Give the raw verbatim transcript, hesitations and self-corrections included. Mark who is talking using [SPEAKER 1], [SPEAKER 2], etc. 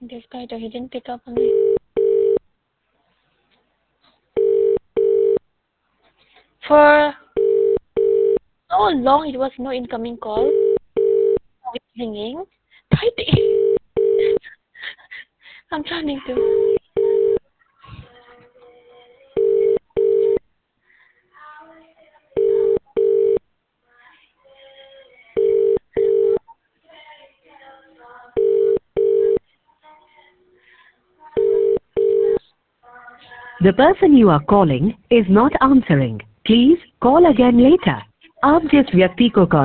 [SPEAKER 1] This guy, he didn't pick up on me. For so long, it was no incoming call. Now it's ringing. I'm trying to.
[SPEAKER 2] The person you are calling is not answering. Please call again later. आप जिस व्यक्ति को call